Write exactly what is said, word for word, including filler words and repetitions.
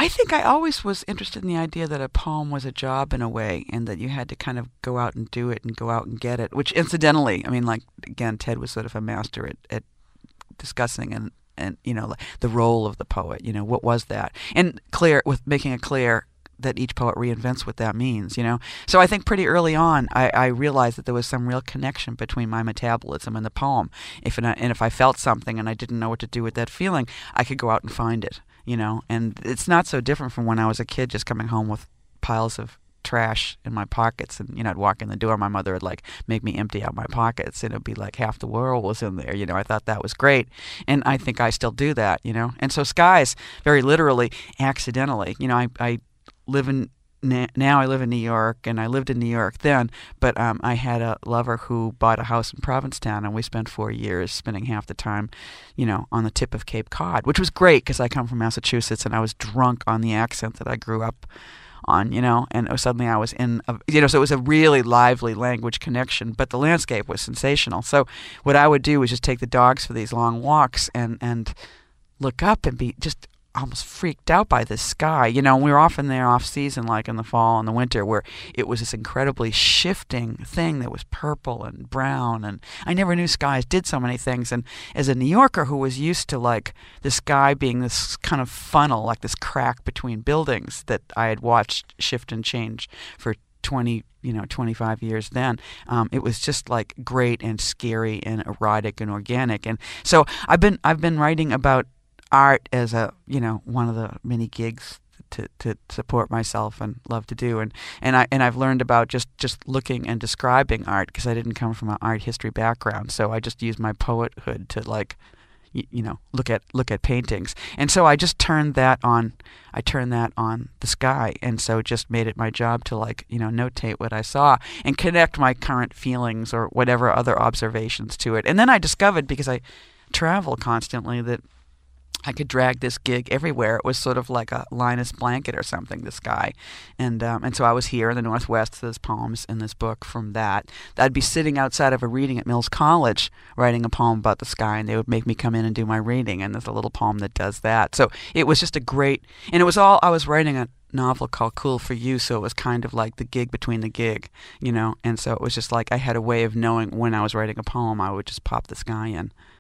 I think I always was interested in the idea that a poem was a job in a way, and that you had to kind of go out and do it and go out and get it. Which, incidentally, I mean, like again, Ted was sort of a master at, at discussing and and you know the role of the poet. You know, what was that? And clear with making it clear that each poet reinvents what that means, you know? So I think pretty early on, I, I realized that there was some real connection between my metabolism and the poem. If and, I, and if I felt something and I didn't know what to do with that feeling, I could go out and find it, you know? And it's not so different from when I was a kid just coming home with piles of trash in my pockets, and you know I'd walk in the door, my mother would like make me empty out my pockets, and it'd be like half the world was in there. You know, I thought that was great, and I think I still do that. You know, and so skies, very literally, accidentally. You know, I I live in now I live in New York, and I lived in New York then, but um, I had a lover who bought a house in Provincetown, and we spent four years spending half the time, you know, on the tip of Cape Cod, which was great because I come from Massachusetts, and I was drunk on the accent that I grew up on, you know, and suddenly I was in, a, you know, so it was a really lively language connection, but the landscape was sensational. So what I would do was just take the dogs for these long walks and, and look up and be just almost freaked out by this sky. You know, we were often there off season, like in the fall and the winter, where it was this incredibly shifting thing that was purple and brown, and I never knew skies did so many things. And as a New Yorker who was used to like the sky being this kind of funnel, like this crack between buildings that I had watched shift and change for twenty, you know, twenty-five years then, um, it was just like great and scary and erotic and organic. And so I've been I've been writing about art as a, you know, one of the many gigs to, to support myself and love to do, and and I and I've learned about just, just looking and describing art because I didn't come from an art history background, so I just used my poethood to like, you, you know, look at look at paintings, and so I just turned that on. I turned that on the sky, and so it just made it my job to like, you know, notate what I saw and connect my current feelings or whatever other observations to it, and then I discovered, because I travel constantly, that I could drag this gig everywhere. It was sort of like a Linus blanket or something, the sky. And um, and so I was here in the Northwest. There's poems in this book from that. I'd be sitting outside of a reading at Mills College writing a poem about the sky, and they would make me come in and do my reading. And there's a little poem that does that. So it was just a great, and it was all, I was writing a novel called Cool for You, so it was kind of like the gig between the gig, you know. And so it was just like I had a way of knowing when I was writing a poem, I would just pop the sky in.